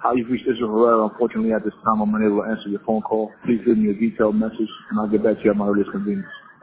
Hi, you've reached Israel Herrera. Unfortunately, at this time, I'm unable to answer your phone call. Please leave me a detailed message, and I'll get back to you at my earliest convenience.